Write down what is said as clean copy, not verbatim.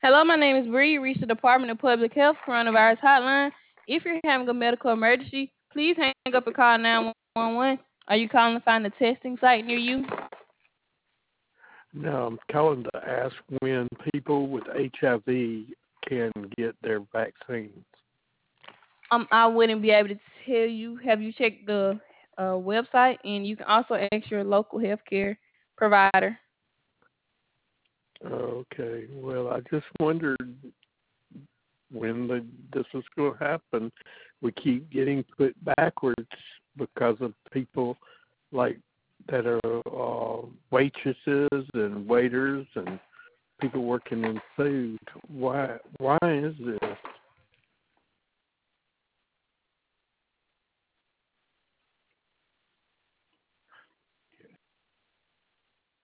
Hello, my name is Bree. You reached the Department of Public Health Coronavirus Hotline. If you're having a medical emergency, please hang up and call 911. Are you calling to find a testing site near you? No, I'm calling to ask when people with HIV can get their vaccines. I wouldn't be able to tell you. Have you checked the website? And you can also ask your local healthcare provider. Okay, well, I just wondered when this was going to happen. We keep getting put backwards because of people like that are waitresses and waiters and people working in food. Why is this?